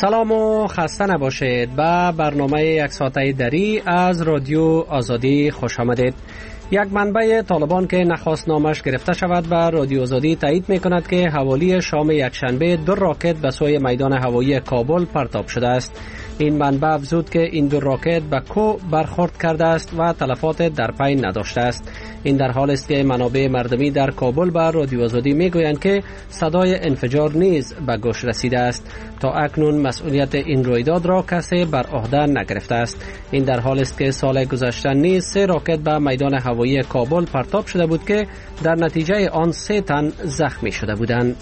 سلام و خسته نباشید. به برنامه یک ساعته دری از رادیو آزادی خوش آمدید. یک منبع طالبان که نخواست نامش گرفته شود به رادیو آزادی تایید می کند که حوالی شام یکشنبه 2 راکت به سوی میدان هوایی کابل پرتاب شده است. این منبع افزود که این 2 راکت به کو برخورد کرده است و تلفات در پی نداشته است. این در حال است که منابع مردمی در کابل به رادیو آزادی می گویند که صدای انفجار نیز به گوش رسیده است. تا اکنون مسئولیت این رویداد را کسی بر عهده نگرفته است. این در حال است که سال گذشته نیز 3 راکت به میدان هوایی کابل پرتاب شده بود که در نتیجه آن 3 تن زخمی شده بودند.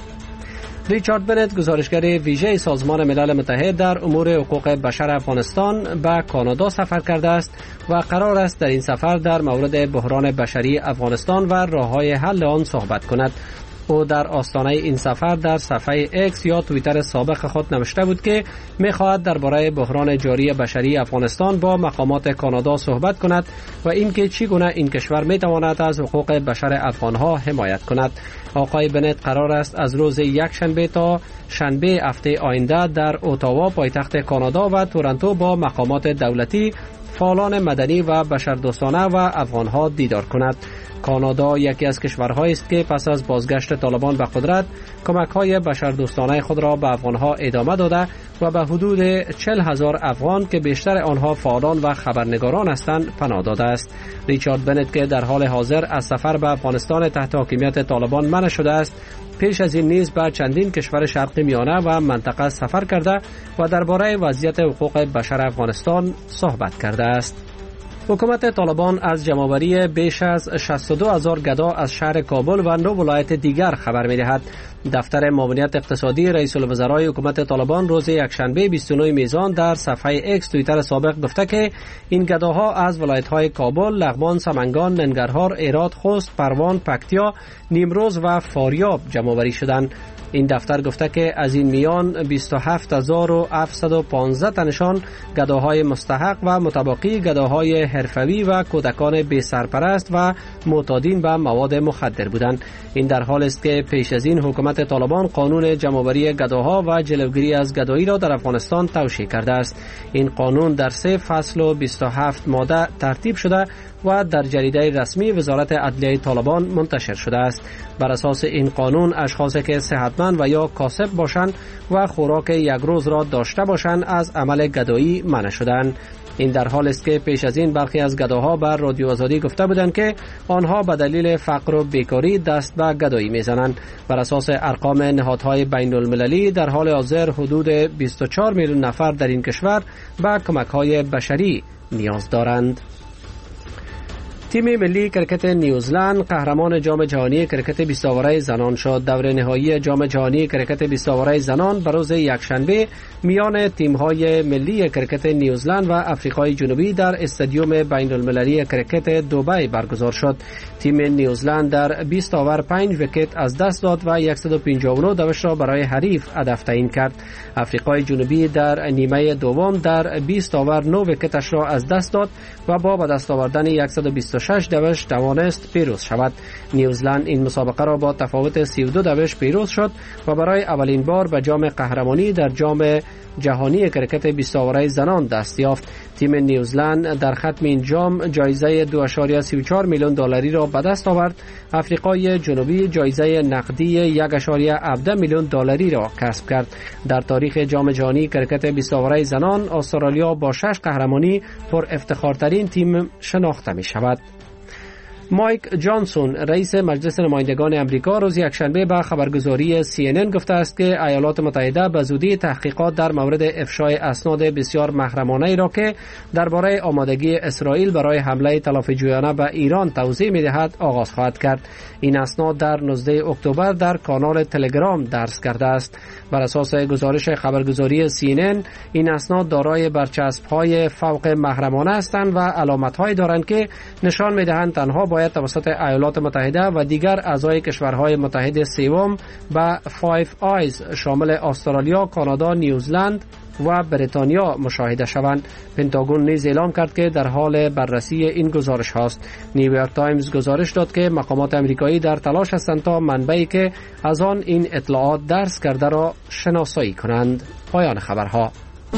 ریچارد بنت، گزارشگر ویژه سازمان ملل متحد در امور حقوق بشر افغانستان، به کانادا سفر کرده است و قرار است در این سفر در مورد بحران بشری افغانستان و راه‌های حل آن صحبت کند. او در آستانه این سفر در صفحه اکس یا توییتر سابق خود نوشته بود که می‌خواهد درباره بحران جاری بشری افغانستان با مقامات کانادا صحبت کند و اینکه چگونه این کشور می‌تواند از حقوق بشر افغان‌ها حمایت کند. آقای بنت قرار است از روز یکشنبه تا شنبه هفته آینده در اتاوا پایتخت کانادا و تورنتو با مقامات دولتی، فعالان مدنی و بشردوستانه و افغان‌ها دیدار کند. کانادا یکی از کشورهایی است که پس از بازگشت طالبان به قدرت کمک‌های بشردوستانه خود را به افغان‌ها ادامه داده و به حدود 40,000 افغان که بیشتر آنها فعالان و خبرنگاران هستند پناه داده است. ریچارد بنت که در حال حاضر از سفر به افغانستان تحت حاکمیت طالبان منع شده است، پیش از این نیز به چندین کشور شرق میانه و منطقه سفر کرده و درباره وضعیت حقوق بشر افغانستان صحبت کرده است. حکومت طالبان از جمع‌آوری بیش از 62,000 گدا از شهر کابل و 9 ولایت دیگر خبر می‌دهد. دفتر معاونیت اقتصادی رئیس الوزرای حکومت طالبان روز یکشنبه 29 میزان در صفحه اکس توییتر سابق گفته که این گداها از ولایت‌های کابل، لغمان، سمنگان، ننگرهار، هرات، خوست، پروان، پکتیا، نیمروز و فاریاب جمع‌آوری شدند. این دفتر گفته که از این میان 27,715 تنشان گداهای مستحق و متبقی گداهای حرفوی و کودکان بی سرپرست و معتادین به مواد مخدر بودند. این در حال است که پیش از این حکومت طالبان قانون جمع‌آوری گداها و جلوگیری از گدایی را در افغانستان توشیح کرده است. این قانون در 3 فصل و 27 ماده ترتیب شده و در جریده رسمی وزارت عدلیه طالبان منتشر شده است. بر اساس این قانون اشخاصی که صحتمند و یا کاسب باشند و خوراک یک روز را داشته باشند از عمل گدایی منع شدند. این در حال است که پیش از این برخی از گداها بر رادیو آزادی گفته بودند که آنها به دلیل فقر و بیکاری دست به گدایی میزنند. بر اساس ارقام نهادهای بین المللی در حال حاضر حدود 24 میلیون نفر در این کشور به کمک‌های بشری نیاز دارند. تیم ملی کرکت نیوزلند قهرمان جام جهانی کرکت 20 آوره زنان شد. دور نهایی جام جهانی کرکت 20 آوره زنان بر روز یکشنبه میان تیم‌های ملی کرکت نیوزلند و آفریقای جنوبی در استادیوم بین المللی کرکت دبی برگزار شد. تیم نیوزلند در 20 آور 5 ویکت از دست داد و 159 دوش را برای حریف هدف تعیین کرد. آفریقای جنوبی در نیمه دوم در 20 آور 9 ویکتش را از دست داد و با به دست آوردن 126 دوش توانست پیروز شود. نیوزلند این مسابقه را با تفاوت 32 دوش پیروز شد و برای اولین بار به جام قهرمانی در جام جهانی کرکت 20 آوره زنان دست یافت. تیم نیوزلند در ختم این جام جایزه 2.34 میلیون دلاری را به دست آورد. آفریقای جنوبی جایزه نقدی 1.17 میلیون دلاری را کسب کرد. در تاریخ جام جهانی کرکت 20 آوره زنان استرالیا با 6 قهرمانی پر افتخارترین تیم شناخته می شود. مایک جانسون رئیس مجلس نمایندگان امریکا روز یکشنبه به خبرگزاری CNN گفته است که ایالات متحده به زودی تحقیقات در مورد افشای اسناد بسیار محرمانه را که درباره آمادگی اسرائیل برای حمله تلافی‌جویانه به ایران توضیح می‌دهد آغاز خواهد کرد. این اسناد در 19 اکتبر در کانال تلگرام درج کرده است. بر اساس گزارش خبرگزاری CNN این اسناد دارای برچسب‌های فوق محرمانه هستند و علامت‌هایی دارند که نشان می‌دهند تنها باید توسط ایالات متحده و دیگر اعضای کشورهای متحد سوم به فایو آیز شامل استرالیا، کانادا، نیوزلند و بریتانیا مشاهده شوند. پنتاگون نیز اعلام کرد که در حال بررسی این گزارش هاست. نیویورک تایمز گزارش داد که مقامات امریکایی در تلاش هستند تا منبعی که از آن این اطلاعات درس کرده را شناسایی کنند. پایان خبرها.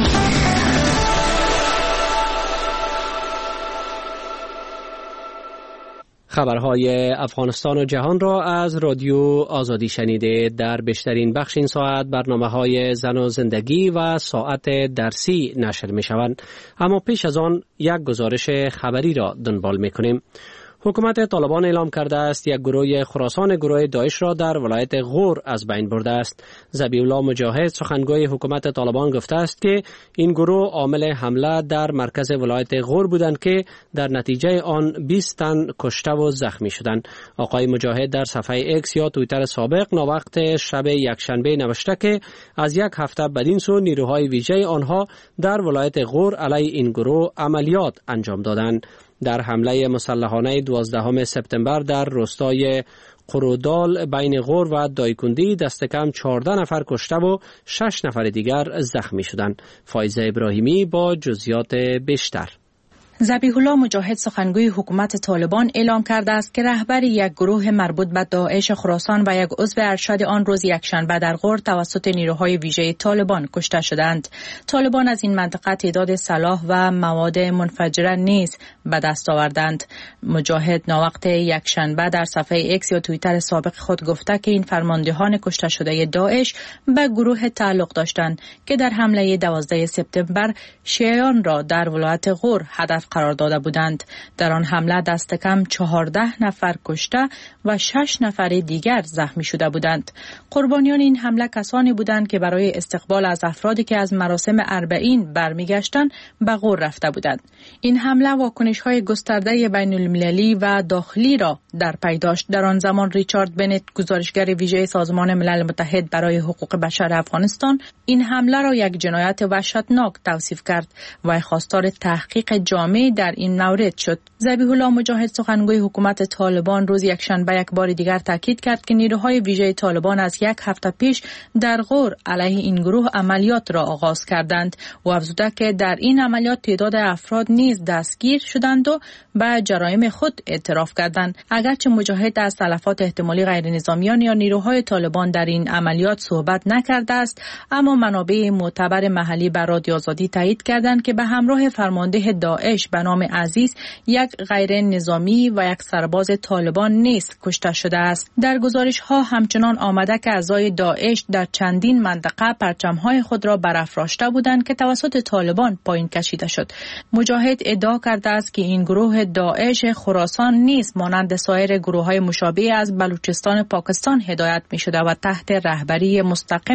خبرهای افغانستان و جهان را از رادیو آزادی شنیده. در بیشترین بخش این ساعت برنامه‌های زن و زندگی و ساعت درسی نشر می‌شوند، اما پیش از آن یک گزارش خبری را دنبال می‌کنیم. حکومت طالبان اعلام کرده است یک گروه خراسان گروه داعش را در ولایت غور از بین برده است. ذبیح الله مجاهد سخنگوی حکومت طالبان گفته است که این گروه عامل حمله در مرکز ولایت غور بودند که در نتیجه آن 20 تن کشته و زخمی شدند. آقای مجاهد در صفحه ایکس یا توییتر سابق ناوقت شب یکشنبه نوشته که از یک هفته بدین سو نیروهای ویژه آنها در ولایت غور علیه این گروه عملیات انجام دادند. در حمله مسلحانه 12 سپتامبر در روستای قرودال بین غور و دایکندی دست کم 14 نفر کشته و 6 نفر دیگر زخمی شدند. فایزه ابراهیمی با جزئیات بیشتر. ذبیح الله مجاهد سخنگوی حکومت طالبان اعلام کرده است که رهبر یک گروه مربوط به داعش خراسان و یک عضو ارشد آن روز یکشنبه در غور توسط نیروهای ویژه طالبان کشته شدند. طالبان از این منطقه تعداد سلاح و مواد منفجره نیز به دست آوردند. مجاهد ناوقت یکشنبه در صفحه ایکس یا توییتر سابق خود گفته که این فرماندهان کشته شده داعش به گروه تعلق داشتند که در حمله 12 سپتامبر شیعیان را در ولایت غور هدف قرار داده بودند. در آن حمله دست کم 14 نفر کشته و 6 نفر دیگر زخمی شده بودند. قربانیان این حمله کسانی بودند که برای استقبال از افرادی که از مراسم اربعین برمیگشتند به غور رفته بودند. این حمله واکنش‌های گسترده بین‌المللی و داخلی را در پی داشت. در آن زمان ریچارد بنت، گزارشگر ویژه سازمان ملل متحد برای حقوق بشر افغانستان، این حمله را یک جنایت وحشتناک توصیف کرد و خواستار تحقیق جامع در این مورد شد. ذبیح الله مجاهد سخنگوی حکومت طالبان روز یکشنبه یک بار دیگر تاکید کرد که نیروهای ویژه طالبان از یک هفته پیش در غور علیه این گروه عملیات را آغاز کردند و افزوده که در این عملیات تعداد افراد نیز دستگیر شدند و به جرایم خود اعتراف کردند. اگرچه مجاهد از تلفات احتمالی غیر نظامیان یا نیروهای طالبان در این عملیات صحبت نکرده است، اما منابع معتبر محلی بر رادیو آزادی تایید کردند که به همراه فرمانده داعش به نام عزیز یک غیر نظامی و یک سرباز طالبان نیز کشته شده است. در گزارش ها همچنان آمده که اعضای داعش در چندین منطقه پرچم‌های خود را برافراشته بودند که توسط طالبان پایین کشیده شد. مجاهد ادعا کرده است که این گروه داعش خراسان نیز مانند سایر گروه‌های مشابه از بلوچستان پاکستان هدایت می‌شده و تحت رهبری مستقیم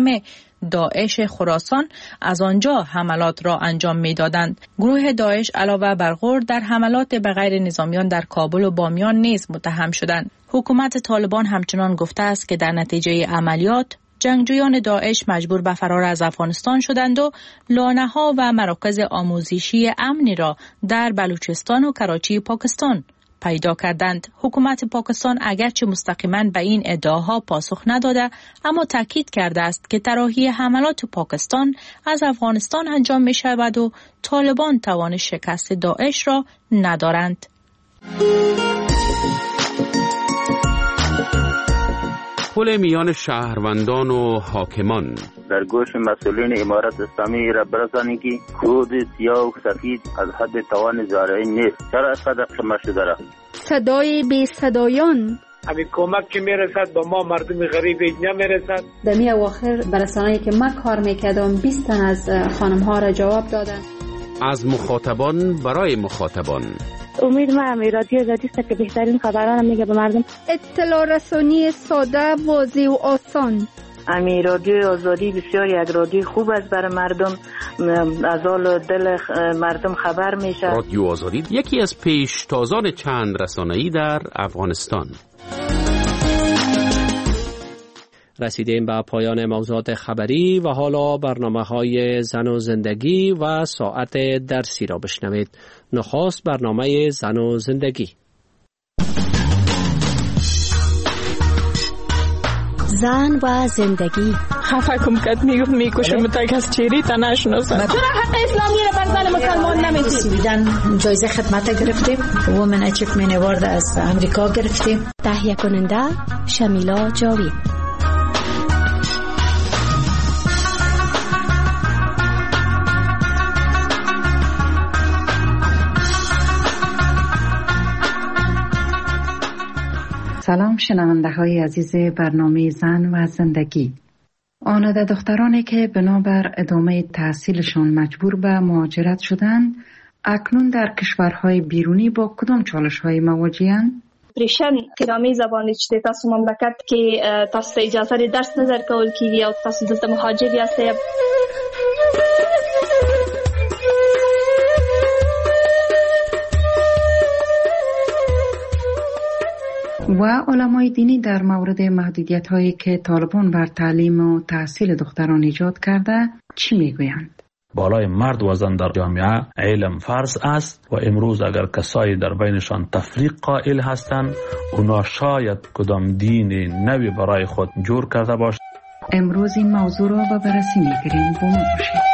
داعش خراسان از آنجا حملات را انجام می‌دادند. گروه داعش علاوه بر غور در حملات به غیر نظامیان در کابل و بامیان نیز متهم شدند. حکومت طالبان همچنان گفته است که در نتیجه عملیات جنگجویان داعش مجبور به فرار از افغانستان شدند و لانه‌ها و مراکز آموزشی امنی را در بلوچستان و کراچی پاکستان پیدا کردند. حکومت پاکستان اگرچه مستقیما به این ادعاها پاسخ نداده، اما تاکید کرده است که طراحی حملات پاکستان از افغانستان انجام می شود و طالبان توان شکست داعش را ندارند. پل میان شهروندان و حاکمان. در گوش مسئولین امارت اسلامی را برسانید که کود سیاه و سفید از حد توان زارعی نیست. چرا از قدر شما شده را؟ صدای بی صدایان. همین کمک که میرسد با ما مردم غریب نمیرسد. در می اواخر برسانه‌ای که من کار میکردم 20 تن از خانم ها را جواب دادن. از مخاطبان برای مخاطبان. امید ما رادیو آزادی است که بهترین خبران میگه به مردم. اطلاع رسانی ساده، واضح و آسان. رادیو آزادی بسیار یک رادیو خوب است برای مردم، از حال دل مردم خبر میشه. رادیو آزادی یکی از پیشتازان چند رسانه‌ای در افغانستان. رسیدیم به پایان موضوعات خبری و حالا برنامه‌های زن و زندگی و ساعت درسی را بشنوید. نخست برنامه زن و زندگی. زن و زندگی. خفه کم کت میکشم تا کس چیری تا نشناسم. چرا حق اسلامی را بر زن مسلمان نمیدی؟ سویدن جایزه خدمت گرفتیم. وومن اچیومنت اوارد از امریکا گرفتیم. تهیه کننده شمیلا جاوید. سلام شنونده های عزیز برنامه زن و زندگی. آناده دخترانی که بنابر ادامه تحصیلشان مجبور به مهاجرت شدند، اکنون در کشورهای بیرونی با کدام چالش های مواجه‌اند؟ پریشن قرامی زبانی چطه تاسو مملکت که تاسو اجازه درس نظر کول کیږي او تاسو دلته مهاجر یاستئ. و علمای دینی در مورد محدودیت هایی که طالبان بر تعلیم و تحصیل دختران ایجاد کرده چی میگویند؟ بالای مرد و زن در جامعه علم فرض است و امروز اگر کسایی در بینشان تفریق قائل هستند، اونا شاید کدام دین نوی برای خود جور کرده باشد. امروز این موضوع را به بررسی میگیریم. با ما باشید.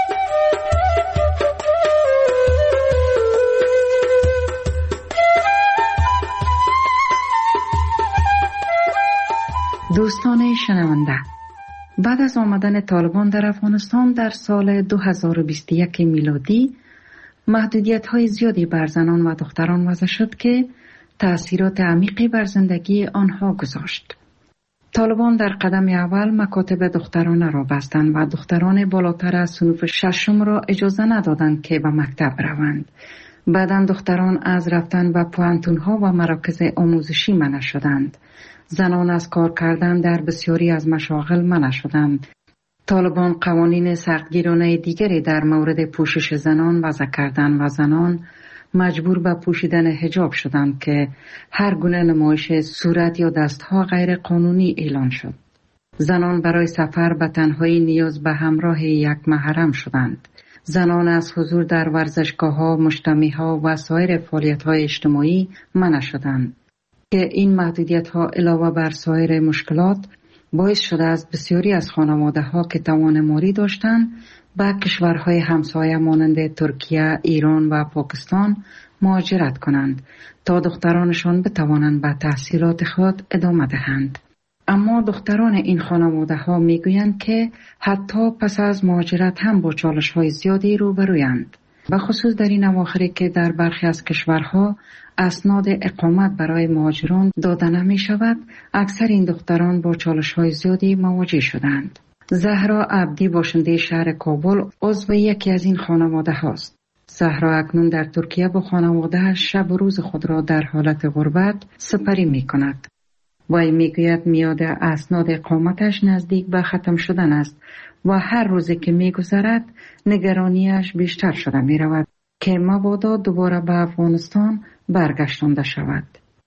دوستان شنونده، بعد از آمدن طالبان در افغانستان در سال 2021 میلادی محدودیت‌های زیادی بر زنان و دختران وضع شد که تأثیرات عمیقی بر زندگی آنها گذاشت. طالبان در قدم اول مکاتب دخترانه را بستند و دختران بالاتر از صنف ششم را اجازه ندادند که به مکتب روند. بعداً دختران از رفتن به پوهنتون‌ها و مراکز آموزشی منع شدند. زنان از کار کردن در بسیاری از مشاغل منع شدند. طالبان قوانین سختگیرانه دیگری در مورد پوشش زنان وضع کردند و زنان مجبور به پوشیدن حجاب شدند که هر گونه نمایش صورت یا دستها غیر قانونی اعلان شد. زنان برای سفر به تنهایی نیاز به همراه یک محرم شدند. زنان از حضور در ورزشگاه‌ها، مجتمع‌ها و سایر فعالیت‌های اجتماعی منع شدند که این محدودیت‌ها علاوه بر سایر مشکلات باعث شده است بسیاری از خانواده‌ها که توان مالی داشتند به کشورهای همسایه مانند ترکیه، ایران و پاکستان مهاجرت کنند تا دخترانشان بتوانند به تحصیلات خود ادامه دهند. اما دختران این خانواده‌ها میگویند که حتی پس از مهاجرت هم با چالش‌های زیادی روبرویند. به خصوص در این اواخری که در برخی از کشورها اسناد اقامت برای مهاجران داده نمی شود، اکثر این دختران با چالش‌های زیادی مواجه شدند. زهرا عبدی باشنده شهر کابل عضو یکی از این خانواده هاست. زهرا اکنون در ترکیه با خانواده شب و روز خود را در حالت غربت سپری می کند. وی میگوید میاد اسناد اقامتش نزدیک به ختم شدن است و هر روزی که میگذرد نگرانیش بیشتر شده می رود که مبادا دوباره به افغانستان برگشتانده شود.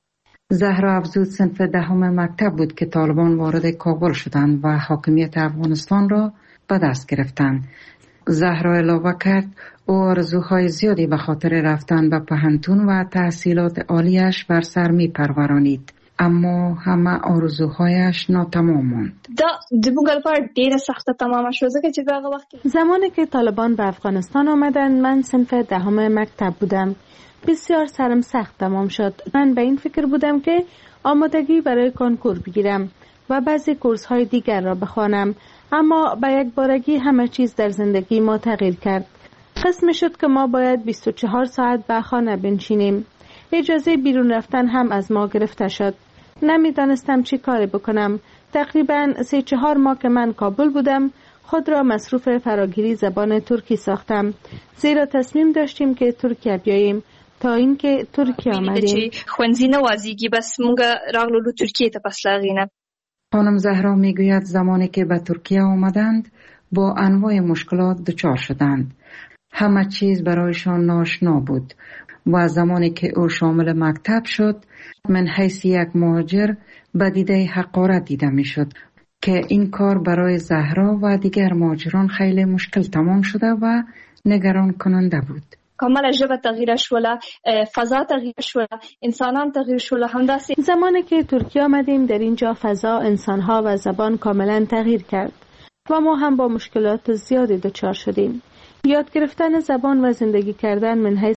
زهرا افزود صنف دهم مکتب بود که طالبان وارد کابل شدند و حاکمیت افغانستان را به دست گرفتند. زهرا علاوه کرد او آرزوهای زیادی به خاطر رفتن به پوهنتون و تحصیلات عالیش بر سر می پرورانید، اما همه آرزوهایش ناتمام ماند. زمانی که طالبان به افغانستان آمدند من صنف دهم مکتب بودم. بسیار سرم سخت تمام شد. من به این فکر بودم که آمادگی برای کنکور بگیرم و بعضی کورس های دیگر را بخوانم، اما به یک بارگی همه چیز در زندگی ما تغییر کرد. قسم شد که ما باید 24 ساعت به خانه بنشینیم. اجازه بیرون رفتن هم از ما گرفته شد. نمیدانستم چی کاری بکنم. تقریباً 3-4 ماه که من کابل بودم خود را مصروف فراگیری زبان ترکی ساختم، زیرا تصمیم داشتیم که ترکیه بیاییم. تا اینکه ترکیه آمدیم. خوانزی نوازیگی بس مونگا راغلو ترکیه تا پس لاغینه. خانم زهرا میگوید زمانی که به ترکیه آمدند با انواع مشکلات دچار شدند. همه چیز برایشان ناآشنا بود و زمانی که او شامل مکتب شد من حیث یک مهاجر به دیده حقارت دیده می شد که این کار برای زهرا و دیگر مهاجران خیلی مشکل تمام شده و نگران کننده بود. کاملا ژبه تغییر شوله، فضا تغییر شوله، انسانان تغییر شوله. همداسه زمانی که ترکیه آمدیم در اینجا فضا، انسانها و زبان کاملا تغییر کرد و ما هم با مشکلات زیادی دچار شدیم. یاد گرفتن زبان و زندگی کردن من حیث